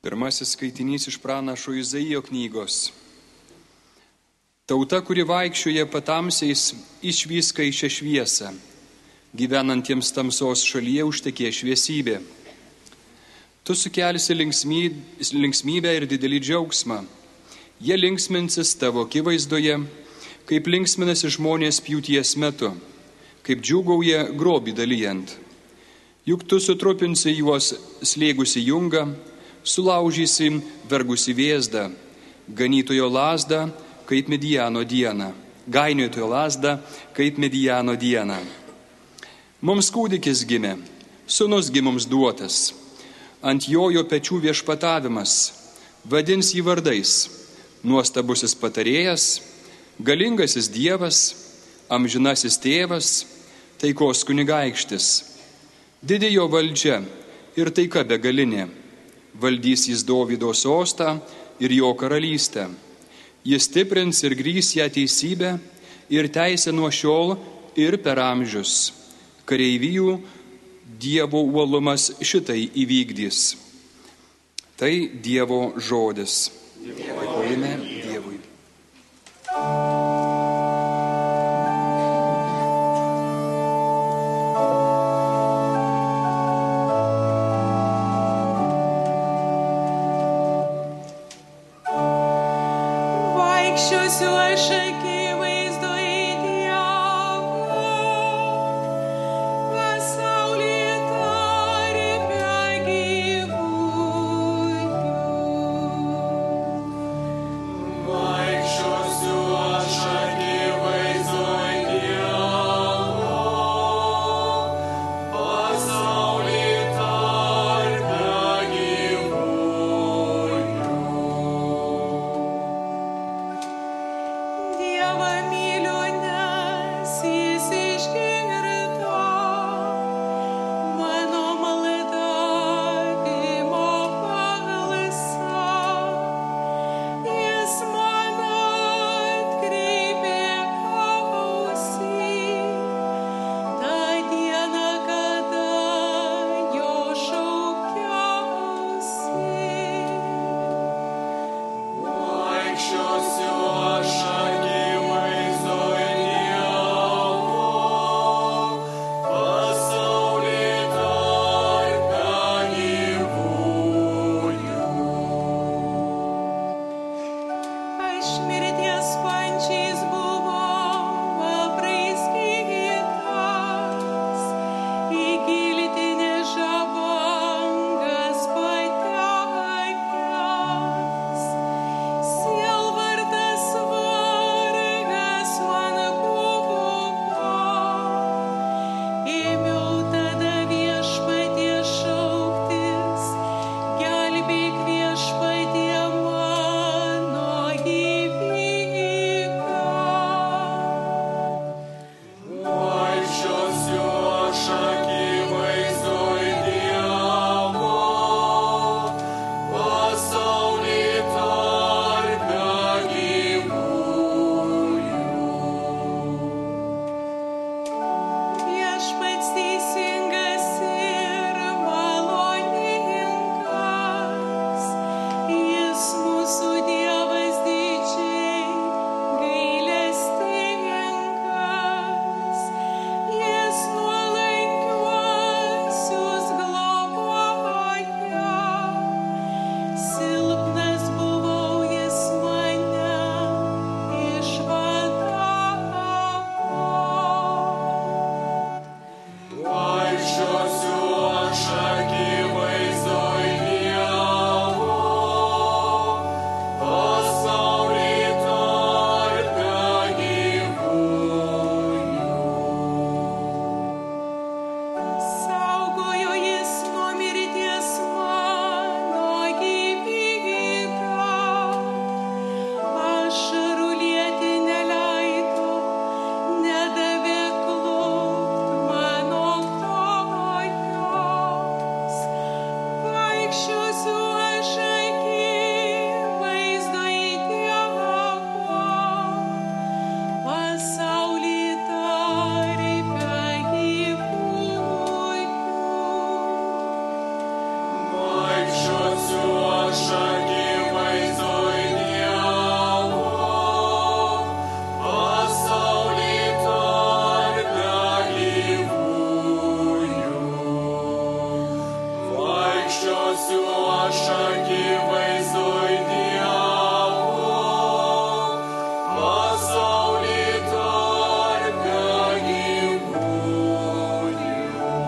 Pirmasis skaitinys iš pranašo Izaijo knygos. Tauta, kuri vaikščioja patamsiais, išvys skaisčią šviesą. Gyvenantiems tamsos šalyje užtekė šviesybė. Tu sukelsi linksmybę ir didelį džiaugsmą. Jie linksminsis tavo akivaizdoje, kaip linksminasi žmonės pjūties metu, kaip džiūgauja grobį dalijant. Juk tu sutrupinsi juos slėgusi jungą, sulaužysi vergusi vėzdą, ganytojo lazdą, kaip Midjano dieną. Gainiotojo lazdą, kaip Midjano dieną. Mums kūdikis gimė, sūnus gi mums duotas. Ant jo pečių viešpatavimas, vadins jį vardais. Nuostabusis patarėjas, galingasis Dievas, amžinasis tėvas, taikos kunigaikštis. Didi jo valdžia ir taika begalinė. Valdys jis Dovydo sostą ir jo karalystę. Jis stiprins ir grįs ją teisybę ir teisę nuo šiol ir per amžius. Kareivijų Dievo uolumas šitai įvykdys. Tai Dievo žodis. Dėkojame Dievui. Vaikščiosiu aš akivaizdoje Dievo, pasaulį tarpe gyvųjų. Vaikščiosiu aš akivaizdoje Dievo, pasaulį tarpe gyvųjų. vaikščiosiu aš akivaizdoj Dievo, pasaulį tarpe gyvųjų.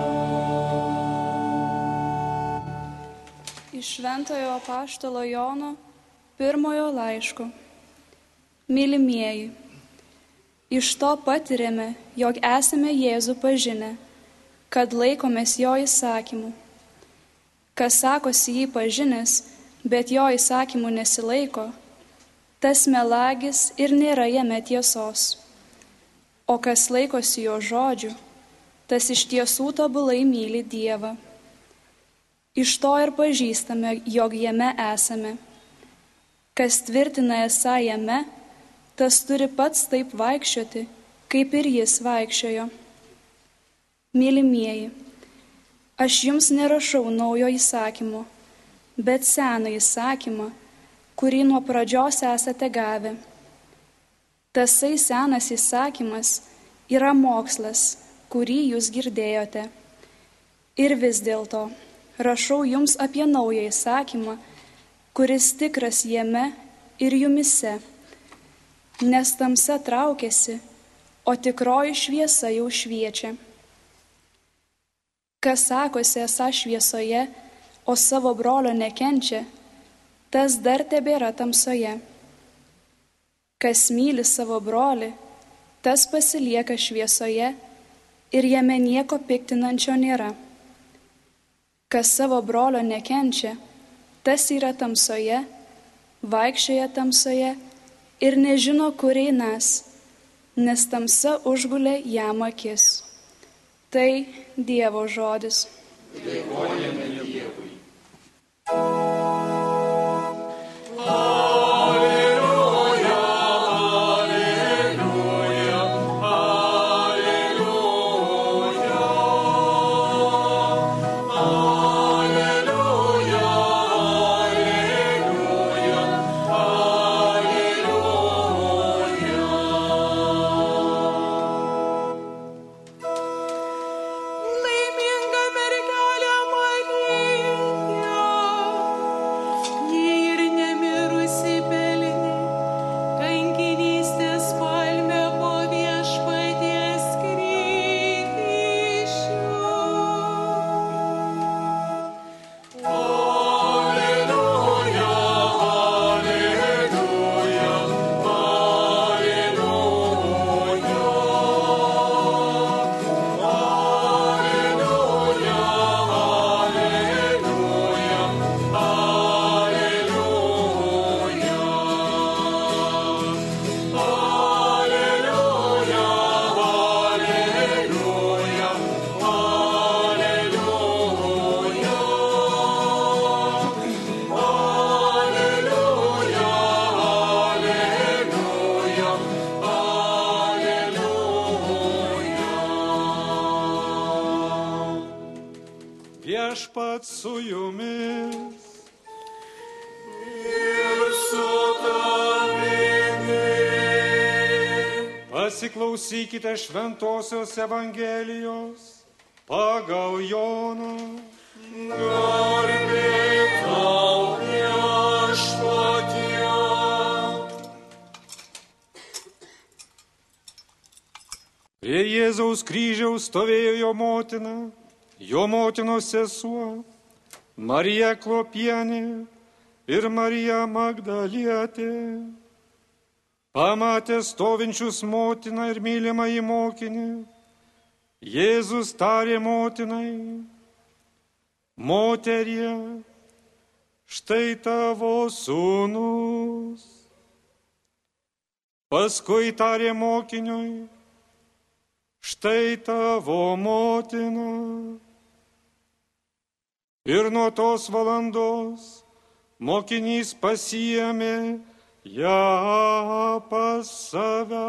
Iš Šventojo apaštalo Jono pirmojo laiško. Mylimieji, iš to patiriame, jog esame Jėzų pažinę, kad laikomės jo įsakymų. Kas sakosi jį pažinęs, bet jo įsakymų nesilaiko, tas melagis ir nėra jame tiesos. O kas laikosi jo žodžių, tas iš tiesų tobulai myli Dievą. Iš to ir pažįstame, jog jame esame. Kas tvirtina esą jame, tas turi pats taip vaikščioti, kaip ir jis vaikščiojo. Mylimieji, aš jums nerašau naujo įsakymo, bet seną įsakymą, kurį nuo pradžios esate gavę. Tasai senas įsakymas yra mokslas, kurį jūs girdėjote. Ir vis dėlto rašau jums apie naują įsakymą, kuris tikras jame ir jumise, nes tamsa traukiasi, o tikroji šviesa jau šviečia. Kas sakosi esą šviesoje, o savo brolio nekenčia, tas dar tebėra tamsoje. Kas myli savo brolį, tas pasilieka šviesoje ir jame nieko piktinančio nėra. Kas savo brolio nekenčia, tas yra tamsoje, vaikščioja tamsoje ir nežino, kur einas, nes tamsa užgulė jam akis. Tai Dievo žodis. Dėkojame Dievui. Laiminga mergelė Marija, ji ir nemirusi pelnė kankinystės palmę po Viešpaties kryžių. Viešpats su jumis. Ir su tavimi. Pasiklausykite Šventosios Evangelijos pagal Joną. Garbė tau, Viešpatie. Prie Jėzaus kryžiaus stovėjo jo motina, jo motinos sesuo, Marija Klopienė ir Marija Magdalietė. Pamatė stovinčius motiną ir mylimąjį mokinį, Jėzus tarė motinai: Moterie, štai tavo sūnus. Paskui tarė mokiniui: Štai tavo motina. Ir nuo tos valandos mokinys pasiėmė ją pas save.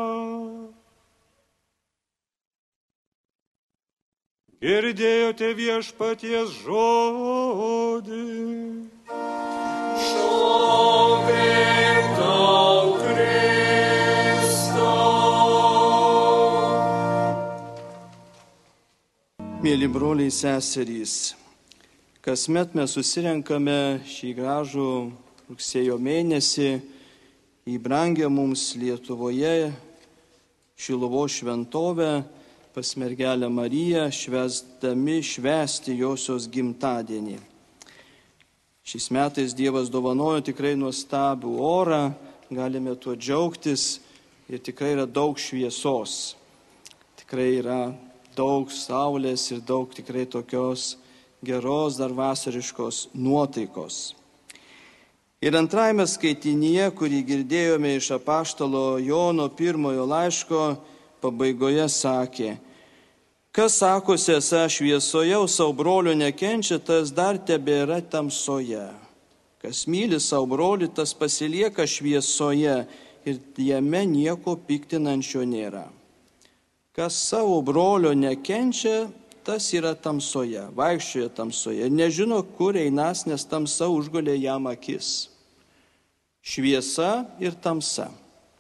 Girdėjote Viešpaties žodį. Šlovė tau, Kristau. Mėly broliai seserys, Kasmet mes susirenkame šį gražų rugsėjo mėnesį į brangę mums Lietuvoje Šiluvos šventovę pas mergelę Mariją, švęsdami švęsti josios gimtadienį. Šiais metais Dievas dovanojo tikrai nuostabų orą, galime tuo džiaugtis ir tikrai yra daug šviesos. Tikrai yra daug saulės ir daug tikrai tokios geros dar vasariškos nuotaikos. Ir antrajame skaitinyje, kurį girdėjome iš apaštalo Jono pirmojo laiško, pabaigoje sakė: kas sakosi esą šviesoje, o savo brolio nekenčia, tas dar tebėra tamsoje. Kas myli savo brolį, tas pasilieka šviesoje ir jame nieko piktinančio nėra. Kas savo brolio nekenčia, tas yra tamsoje, vaikščioja tamsoje, nežino, kur einas, nes tamsa užgulė jam akis. Šviesa ir tamsa.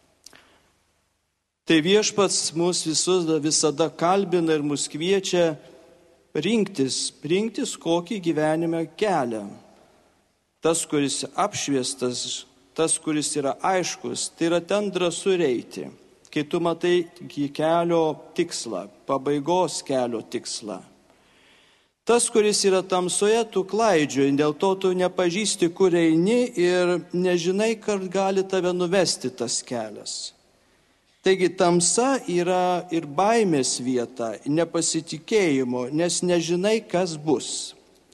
Tai Viešpats mus visus visada kalbina ir mus kviečia rinktis, kokį gyvenime kelią. Tas, kuris apšviestas, tas, kuris yra aiškus, tai yra ten drąsu eiti. Kai tu matai kelio tikslą, pabaigos kelio tikslą. Tas, kuris yra tamsoje, tu klaidžioji, dėl to tu nepažįsti, kur eini ir nežinai, kad gali tave nuvesti tas kelias. Taigi tamsa yra ir baimės vieta, nepasitikėjimo, nes nežinai, kas bus.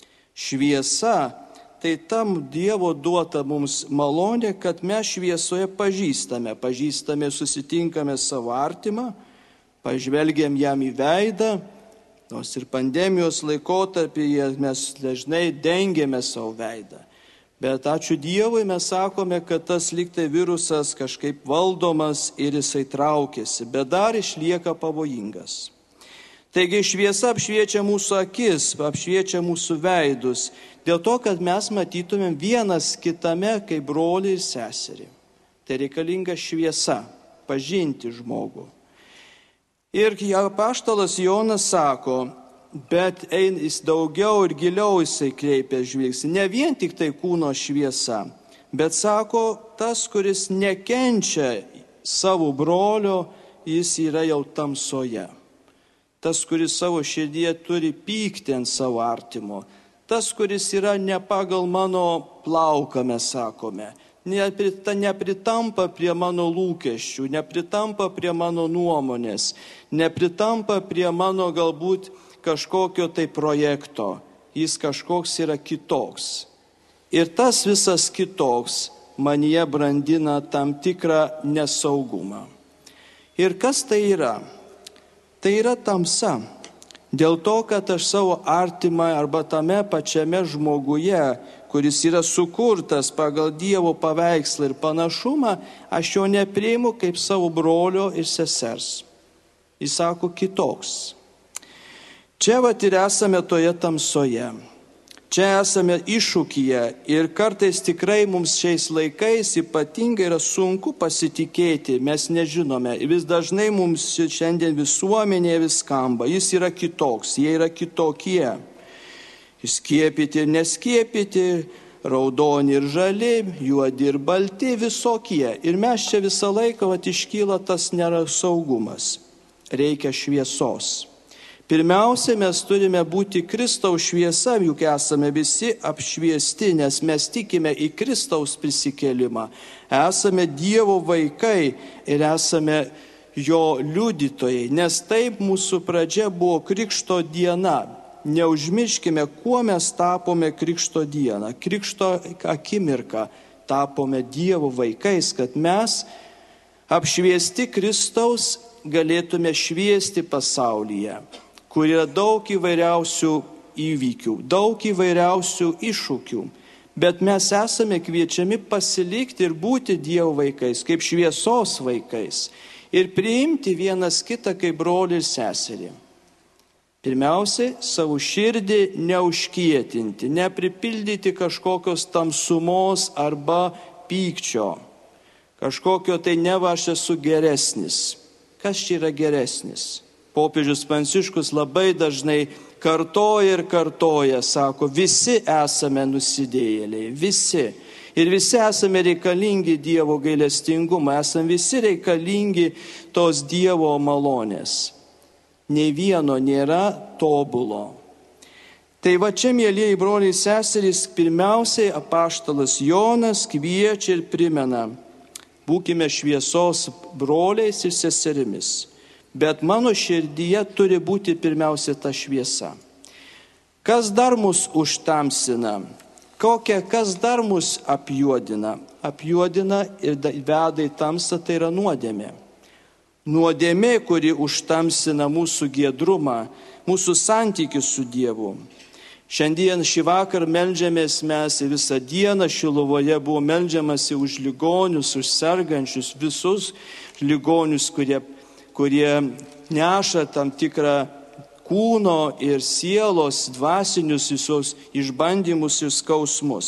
Šviesa tai tam Dievo duota mums malonė, kad mes šviesoje pažįstame, susitinkame savo artimą, pažvelgiam jam į veidą, nors ir pandemijos laikotarpyje mes dažnai dengėme savo veidą. Bet ačiū Dievui mes sakome, kad tas lygtai virusas kažkaip valdomas ir jisai traukiasi, bet dar išlieka pavojingas. Taigi šviesa apšviečia mūsų akis, apšviečia mūsų veidus, dėl to, kad mes matytumėm vienas kitame kaip brolį ir seserį. Tai reikalinga šviesa, pažinti žmogų. Ir apaštalas Jonas sako, bet jis daugiau ir giliau jisai kreipia žvilgsnį, ne vien tik tai kūno šviesa, bet sako, tas, kuris nekenčia savo brolio, jis yra jau tamsoje. Tas, kuris savo širdyje turi pykti ant savo artimo. Tas, kuris yra ne pagal mano plauką, mes sakome. Nepritampa prie mano lūkesčių, nepritampa prie mano nuomonės, nepritampa prie mano galbūt kažkokio tai projekto. Jis kažkoks yra kitoks. Ir tas visas kitoks manyje brandina tam tikrą nesaugumą. Ir kas tai yra? Tai yra tamsa. Dėl to, kad aš savo artimą arba tame pačiame žmoguje, kuris yra sukurtas pagal Dievo paveikslą ir panašumą, aš jo nepriimu kaip savo brolio ir sesers. Jis sako kitoks. Čia ir esame toje tamsoje. Čia esame iššūkyje ir kartais tikrai mums šiais laikais ypatingai yra sunku pasitikėti, mes nežinome. Vis dažnai mums šiandien visuomenėje vis skamba, jis yra kitoks, jie yra kitokie. Skiepyti ir neskiepyti, raudoni ir žali, juodi ir balti, visokie. Ir mes čia visą laiką iškyla tas nesaugumas. Reikia šviesos. Pirmiausia, mes turime būti Kristaus šviesa, juk esame visi apšviesti, nes mes tikime į Kristaus prisikėlimą. Esame Dievo vaikai ir esame jo liudytojai, nes taip mūsų pradžia buvo Krikšto diena. Neužmirškime, kuo mes tapome Krikšto dieną. Krikšto akimirką tapome Dievo vaikais, kad mes apšviesti Kristaus galėtume šviesti pasaulyje, kur yra daug įvairiausių įvykių, daug įvairiausių iššūkių. Bet mes esame kviečiami pasilikti ir būti Dievo vaikais, kaip šviesos vaikais. Ir priimti vienas kitą kaip brolį ir seserį. Pirmiausiai, savo širdį neužkietinti, nepripildyti kažkokios tamsumos arba pykčio. Kažkokio tai neva aš esu geresnis. Kas čia yra geresnis? Popiežius Pranciškus labai dažnai kartoja ir kartoja, sako, visi esame nusidėjėliai, visi. Ir visi esame reikalingi Dievo gailestingumą, esame visi reikalingi tos Dievo malonės. Nei vieno nėra tobulo. Tai va čia, mėlyjei broliai seserys, pirmiausiai apaštalas Jonas kviečia ir primena, būkime šviesos broliais ir seserimis, bet mano širdyje turi būti pirmiausia ta šviesa. Kas dar mus užtamsina? Kas dar mus apjuodina? Apjuodina ir veda į tamsą, tai yra nuodėmė. Nuodėmė, kuri užtamsina mūsų giedrumą, mūsų santykius su Dievu. Šiandien šį vakar meldžiamės mes visą dieną Šiluvoje, buvo meldžiamasi už ligonius, už sergančius, visus ligonius, kurie neša tam tikrą kūno ir sielos dvasinius visus išbandymus ir skausmus.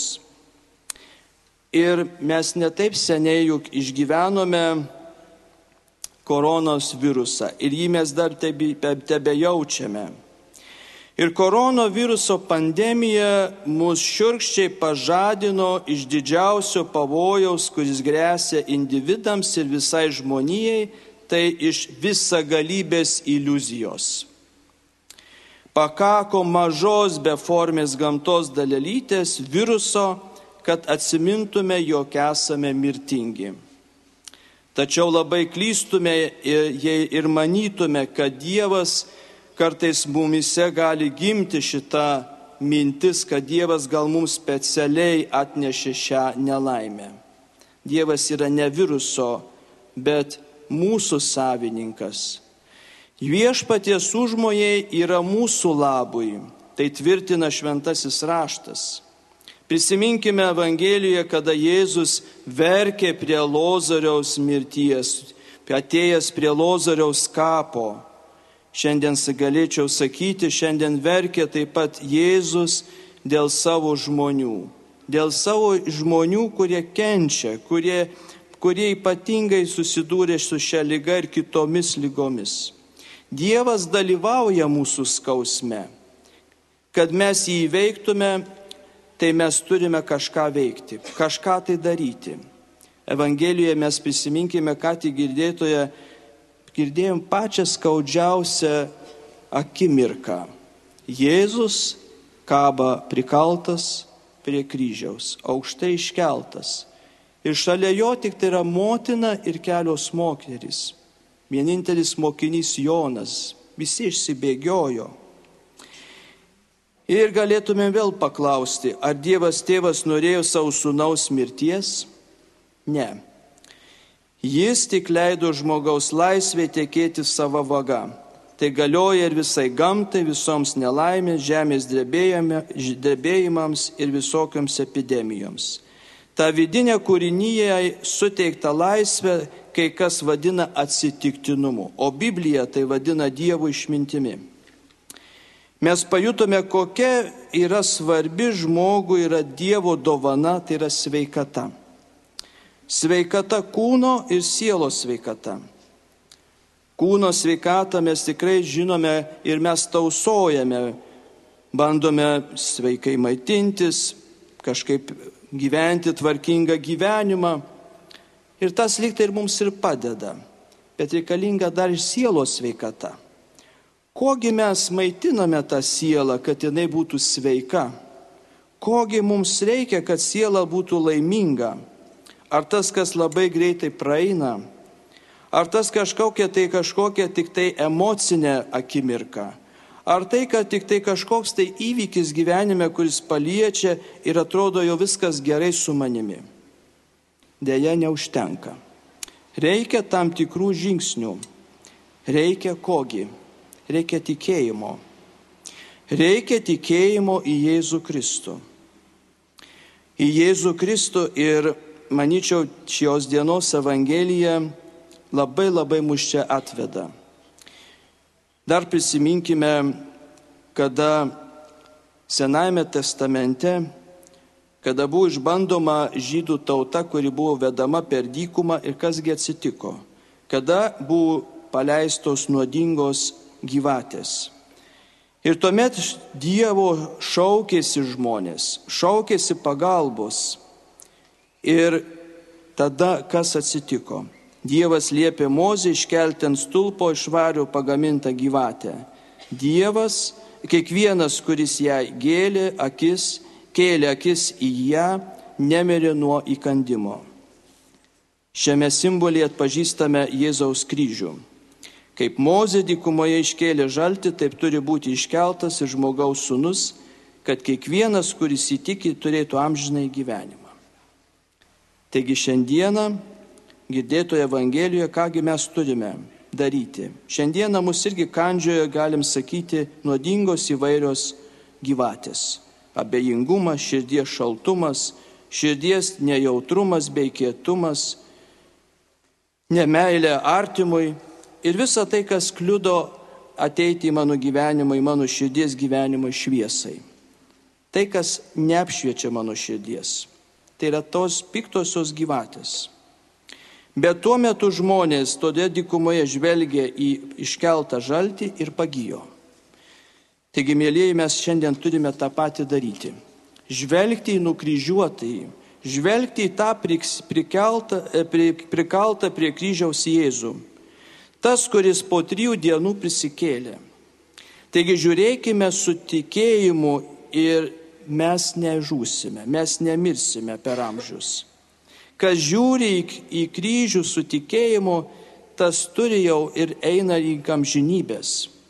Ir mes netaip seniai juk išgyvenome koronos virusą ir jį mes dar tebejaučiame. Ir koronaviruso pandemija mus šiurkščiai pažadino iš didžiausio pavojaus, kuris grėsia individams ir visai žmonijai, tai iš visagalybės iliuzijos. Pakako mažos beformės gamtos dalelytės viruso, kad atsimintume, jog esame mirtingi. Tačiau labai klystume, jei ir manytume, kad Dievas kartais mumise gali gimti šita mintis, kad Dievas gal mums specialiai atnešė šią nelaimę. Dievas yra ne viruso, bet mūsų savininkas. Viešpaties užmojai yra mūsų labui, tai tvirtina šventasis raštas. Prisiminkime Evangelijoje, kada Jėzus verkė prie Lozoriaus mirties, atėjęs prie Lozoriaus kapo. Šiandien galėčiau sakyti, šiandien verkia taip pat Jėzus dėl savo žmonių. Dėl savo žmonių, kurie kenčia, kurie ypatingai susidūrė su šia liga ir kitomis ligomis. Dievas dalyvauja mūsų skausme. Kad mes jį įveiktume, tai mes turime kažką veikti, kažką tai daryti. Evangelijoje mes prisiminkime, ką tik girdėjom pačią skaudžiausią akimirką. Jėzus kaba prikaltas prie kryžiaus, aukštai iškeltas. Ir šalia jo tik tai yra motina ir kelios moterys. Vienintelis mokinys Jonas. Visi išsibėgiojo. Ir galėtume vėl paklausti, ar Dievas tėvas norėjo savo sūnaus mirties? Ne. Jis tik leido žmogaus laisvė tekėti savo vaga. Tai galioja ir visai gamtai, visoms nelaimės, žemės drebėjimams ir visokiams epidemijoms. Ta vidinė kūrinyje suteikta laisvė kai kas vadina atsitiktinumu, o Biblija tai vadina Dievo išmintimi. Mes pajutome, kokia yra svarbi žmogui yra Dievo dovana, tai yra sveikata. Sveikata kūno ir sielos sveikata. Kūno sveikatą mes tikrai žinome ir mes tausojame, bandome sveikai maitintis, kažkaip gyventi tvarkingą gyvenimą. Ir tas lyg tai ir mums ir padeda, bet reikalinga dar ir sielos sveikata. Kogi mes maitiname tą sielą, kad jinai būtų sveika? Kogi mums reikia, kad siela būtų laiminga? Ar tas, kas labai greitai praeina? Ar tas kažkokia tik tai emocinė akimirka? Ar tai, kad tik tai kažkoks tai įvykis gyvenime, kuris paliečia ir atrodo jau viskas gerai su manimi? Deja, neužtenka. Reikia tam tikrų žingsnių. Reikia kogi? Reikia tikėjimo. Reikia tikėjimo į Jėzų Kristų. Į Jėzų Kristų ir, manyčiau, šios dienos Evangelija labai mus čia atveda. Dar prisiminkime, kada Senajame testamente, kada buvo išbandoma žydų tauta, kuri buvo vedama per dykumą ir kasgi atsitiko. Kada buvo paleistos nuodingos gyvatės. Ir tuomet Dievo šaukėsi žmonės, šaukėsi pagalbos. Ir tada kas atsitiko? Dievas liepė Mozei iškelti ant stulpo iš vario pagamintą gyvatę. Dievas, kiekvienas, kuris ją kėlė akis į ją, nemirė nuo įkandimo. Šiame simbolyje atpažįstame Jėzaus kryžių. Kaip Mozė dykumoje iškėlė žaltį, taip turi būti iškeltas ir žmogaus sūnus, kad kiekvienas, kuris įtiki, turėtų amžinai gyvenimą. Taigi šiandieną, girdėtoje Evangelijoje, kągi mes turime daryti. Šiandieną mus irgi kandžioje, galim sakyti, nuodingos įvairios gyvatės. Abejingumas, širdies šaltumas, širdies nejautrumas bei kietumas, nemeilė artimui ir visa tai, kas kliudo ateiti į mano gyvenimą, į mano širdies gyvenimą šviesai. Tai, kas neapšviečia mano širdies. Tai yra tos piktosios gyvatės. Bet tuo metu žmonės todėl dykumoje žvelgė į iškeltą žaltį ir pagijo. Taigi, mėlyjeji, mes šiandien turime tą patį daryti. Žvelgti į nukryžiuotąjį, žvelgti į tą prikaltą prie kryžiaus Jėzų. Tas, kuris po 3 dienų prisikėlė. Taigi, žiūrėkime su tikėjimu ir mes nežūsime, mes nemirsime per amžius. Kas žiūri į kryžių su tikėjimu, tas turi jau ir eina į amžinybės.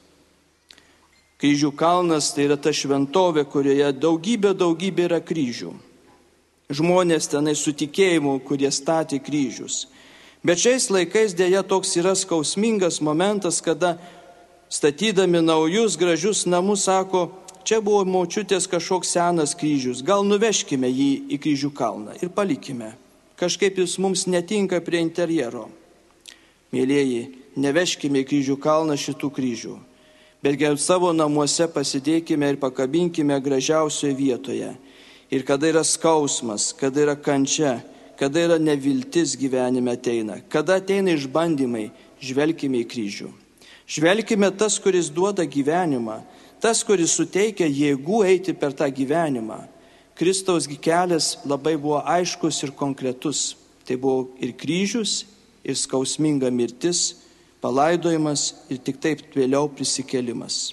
Kryžių kalnas tai yra ta šventovė, kurioje daugybė yra kryžių. Žmonės tenai su tikėjimu, kurie statė kryžius. Bet šiais laikais dėja toks yra skausmingas momentas, kada statydami naujus gražius namus sako, čia buvo močiutės kažkoks senas kryžius, gal nuveškime jį į kryžių kalną ir palikime. Kažkaip jis mums netinka prie interjero. Mėlieji, neveškime į kryžių kalną šitų kryžių, bet geriau savo namuose pasidėkime ir pakabinkime gražiausioje vietoje. Ir kada yra skausmas, kada yra kančia, kada yra neviltis gyvenime ateina, kada ateina išbandymai, žvelkime į kryžių. Žvelkime tas, kuris duoda gyvenimą, tas, kuris suteikia jėgų eiti per tą gyvenimą. Kristaus kelias labai buvo aiškus ir konkretus. Tai buvo ir kryžius, ir skausminga mirtis, palaidojimas ir tik taip vėliau prisikėlimas.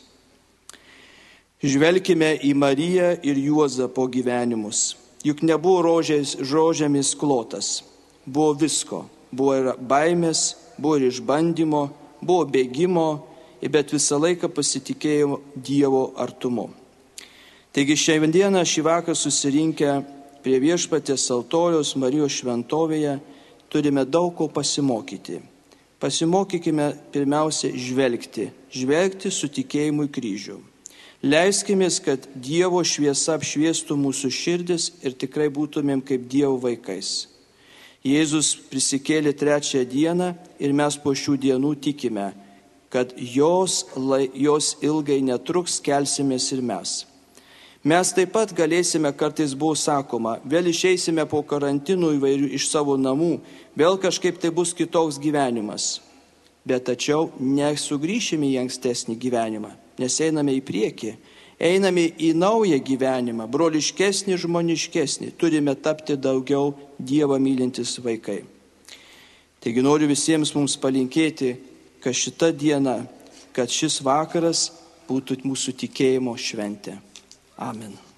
Žvelkime į Mariją ir Juozapo gyvenimus. Juk nebuvo rožėmis klotas. Buvo visko. Buvo ir baimės, buvo ir išbandymo, buvo bėgimo, bet visą laiką pasitikėjo Dievo artumu. Taigi šiandieną šį vakarą susirinkę prie viešpaties altoriaus Marijos šventovėje turime daug ko pasimokyti. Pasimokykime pirmiausia žvelgti su tikėjimu į kryžių. Leiskimės, kad Dievo šviesa apšviestų mūsų širdis ir tikrai būtumėm kaip Dievo vaikais. Jėzus prisikėlė 3 dieną ir mes po šių dienų tikime, kad jos ilgai netruks, kelsimės ir mes. Mes taip pat galėsime, kartais buvo sakoma, vėl išeisime po karantinų įvairių iš savo namų, vėl kažkaip tai bus kitoks gyvenimas. Bet tačiau nesugrįšime į ankstesnį gyvenimą, nes einame į priekį, einame į naują gyvenimą, broliškesnį, žmoniškesnį, turime tapti daugiau Dievą mylintis vaikai. Taigi noriu visiems mums palinkėti, kad šita diena, kad šis vakaras būtų mūsų tikėjimo šventė. Amen.